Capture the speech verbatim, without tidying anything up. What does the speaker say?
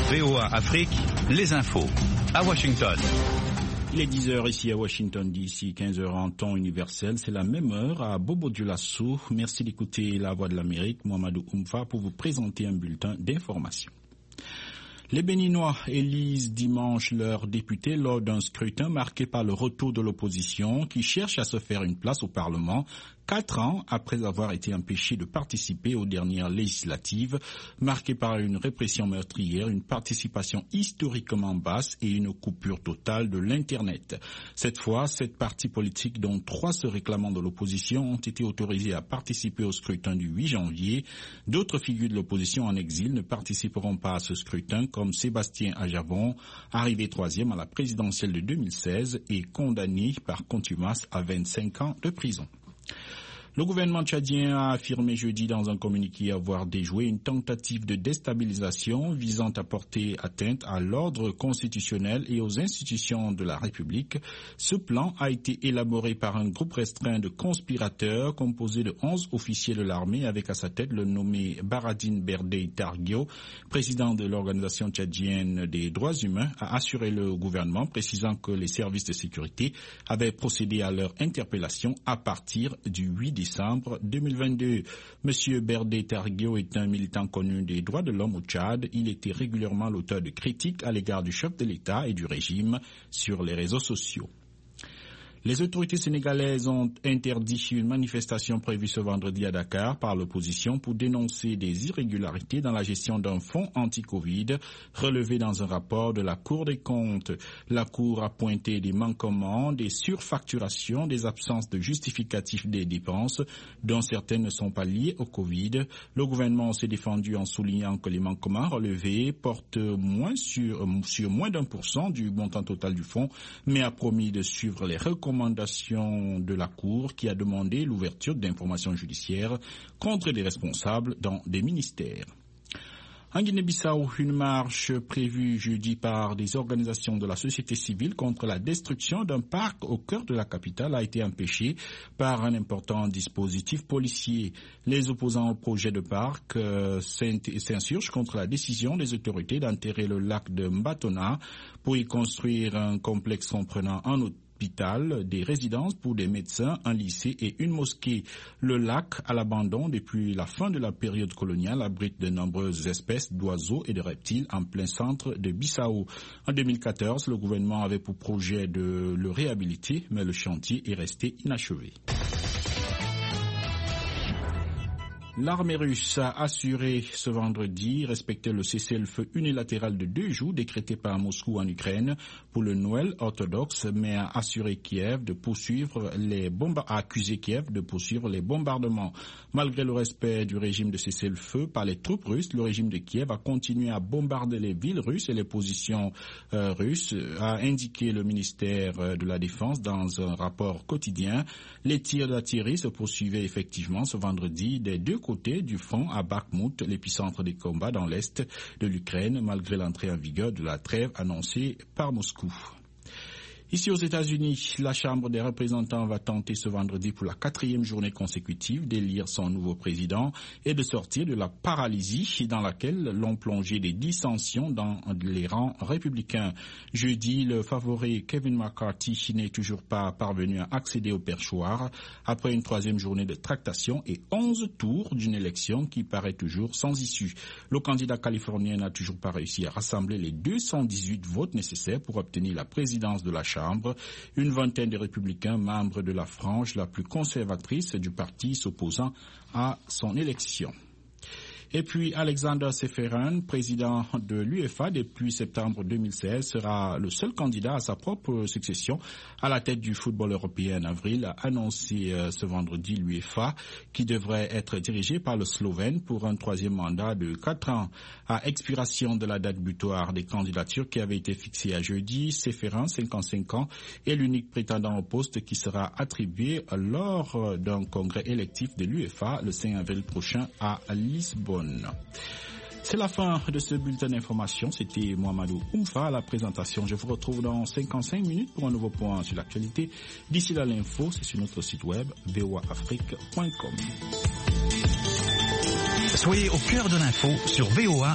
V O A Afrique, les infos. À Washington. Il est dix heures ici à Washington D C, quinze heures en temps universel. C'est la même heure à Bobo-Dioulasso. Merci d'écouter La Voix de l'Amérique, Mohamedou Oumfa, pour vous présenter un bulletin d'information. Les Béninois élisent dimanche leurs députés lors d'un scrutin marqué par le retour de l'opposition qui cherche à se faire une place au Parlement quatre ans après avoir été empêchés de participer aux dernières législatives, marquées par une répression meurtrière, une participation historiquement basse et une coupure totale de l'Internet. Cette fois, sept partis politiques, dont trois se réclamant de l'opposition, ont été autorisés à participer au scrutin du huit janvier. D'autres figures de l'opposition en exil ne participeront pas à ce scrutin, comme Sébastien Ajavon, arrivé troisième à la présidentielle de deux mille seize et condamné par contumace à vingt-cinq ans de prison. Le gouvernement tchadien a affirmé jeudi dans un communiqué avoir déjoué une tentative de déstabilisation visant à porter atteinte à l'ordre constitutionnel et aux institutions de la République. Ce plan a été élaboré par un groupe restreint de conspirateurs composé de onze officiers de l'armée avec à sa tête le nommé Baradine Berdey Targuio, président de l'Organisation tchadienne des droits humains, a assuré le gouvernement, précisant que les services de sécurité avaient procédé à leur interpellation à partir du huit décembre deux mille vingt-deux. Monsieur Berdey Targuio est un militant connu des droits de l'homme au Tchad. Il était régulièrement l'auteur de critiques à l'égard du chef de l'État et du régime sur les réseaux sociaux. Les autorités sénégalaises ont interdit une manifestation prévue ce vendredi à Dakar par l'opposition pour dénoncer des irrégularités dans la gestion d'un fonds anti-Covid relevé dans un rapport de la Cour des comptes. La Cour a pointé des manquements, des surfacturations, des absences de justificatifs des dépenses, dont certaines ne sont pas liées au Covid. Le gouvernement s'est défendu en soulignant que les manquements relevés portent moins sur, sur moins d'un pour cent du montant total du fonds, mais a promis de suivre les recommandations recommandation de la Cour qui a demandé l'ouverture d'informations judiciaires contre des responsables dans des ministères. En Guinée-Bissau, une marche prévue jeudi par des organisations de la société civile contre la destruction d'un parc au cœur de la capitale a été empêchée par un important dispositif policier. Les opposants au projet de parc euh, s'insurgent contre la décision des autorités d'enterrer le lac de Mbatona pour y construire un complexe comprenant un hôtel, des résidences pour des médecins, un lycée et une mosquée. Le lac, à l'abandon depuis la fin de la période coloniale, abrite de nombreuses espèces d'oiseaux et de reptiles en plein centre de Bissau. En deux mille quatorze, le gouvernement avait pour projet de le réhabiliter, mais le chantier est resté inachevé. L'armée russe a assuré ce vendredi respecter le cessez-le-feu unilatéral de deux jours décrété par Moscou en Ukraine pour le Noël orthodoxe, mais a assuré Kiev de poursuivre les bomba- a accusé Kiev de poursuivre les bombardements. Malgré le respect du régime de cessez-le-feu par les troupes russes, le régime de Kiev a continué à bombarder les villes russes et les positions euh, russes, a indiqué le ministère de la Défense dans un rapport quotidien. Les tirs d'artillerie se poursuivaient effectivement ce vendredi des deux côté du front à Bakhmout, l'épicentre des combats dans l'est de l'Ukraine, malgré l'entrée en vigueur de la trêve annoncée par Moscou. Ici aux États-Unis, la Chambre des représentants va tenter ce vendredi pour la quatrième journée consécutive d'élire son nouveau président et de sortir de la paralysie dans laquelle l'ont plongé des dissensions dans les rangs républicains. Jeudi, le favori Kevin McCarthy n'est toujours pas parvenu à accéder au perchoir après une troisième journée de tractation et onze tours d'une élection qui paraît toujours sans issue. Le candidat californien n'a toujours pas réussi à rassembler les deux cent dix-huit votes nécessaires pour obtenir la présidence de la Chambre. Une vingtaine de républicains, membres de la frange la plus conservatrice du parti, s'opposant à son élection. Et puis Alexander Seferin, président de l'U E F A depuis septembre deux mille seize, sera le seul candidat à sa propre succession à la tête du football européen en avril, a annoncé euh, ce vendredi l'U E F A, qui devrait être dirigé par le Slovène pour un troisième mandat de quatre ans. À expiration de la date butoir des candidatures qui avait été fixée à jeudi, Seferin, cinquante-cinq ans, est l'unique prétendant au poste qui sera attribué lors d'un congrès électif de l'U E F A le cinq avril prochain à Lisbonne. C'est la fin de ce bulletin d'information. C'était Mohamedou Oumfa à la présentation. Je vous retrouve dans cinquante-cinq minutes pour un nouveau point sur l'actualité. D'ici là, l'info, c'est sur notre site web v o a afrique point com. Soyez au cœur de l'info sur V O A.